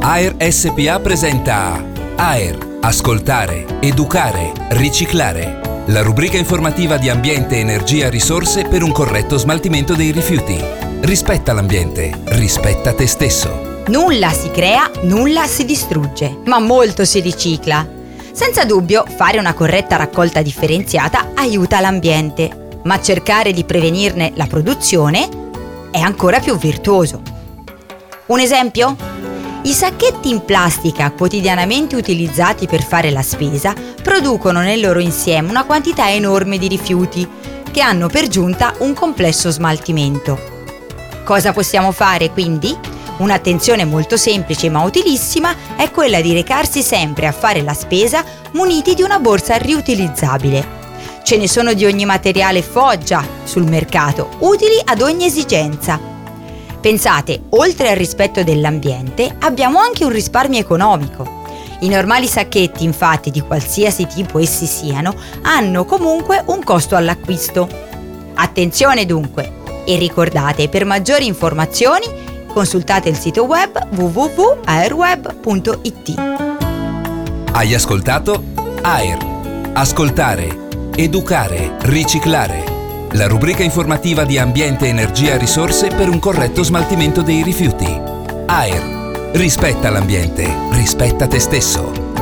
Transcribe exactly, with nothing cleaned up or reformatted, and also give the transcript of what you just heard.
AER S P A presenta AER, ascoltare, educare, riciclare. La rubrica informativa di ambiente, energia, risorse per un corretto smaltimento dei rifiuti. Rispetta l'ambiente, rispetta te stesso. Nulla si crea, nulla si distrugge, ma molto si ricicla. Senza dubbio, fare una corretta raccolta differenziata aiuta l'ambiente, ma cercare di prevenirne la produzione è ancora più virtuoso. Un esempio? I sacchetti in plastica quotidianamente utilizzati per fare la spesa producono nel loro insieme una quantità enorme di rifiuti che hanno per giunta un complesso smaltimento. Cosa possiamo fare quindi? Un'attenzione molto semplice ma utilissima è quella di recarsi sempre a fare la spesa muniti di una borsa riutilizzabile. Ce ne sono di ogni materiale foggia sul mercato, utili ad ogni esigenza. Pensate, oltre al rispetto dell'ambiente, abbiamo anche un risparmio economico. I normali sacchetti, infatti, di qualsiasi tipo essi siano, hanno comunque un costo all'acquisto. Attenzione dunque! E ricordate, per maggiori informazioni, consultate il sito web w w w punto aerweb punto i t. Hai ascoltato AER, ascoltare, educare, riciclare. La rubrica informativa di ambiente, energia e risorse per un corretto smaltimento dei rifiuti. AER, rispetta l'ambiente, rispetta te stesso.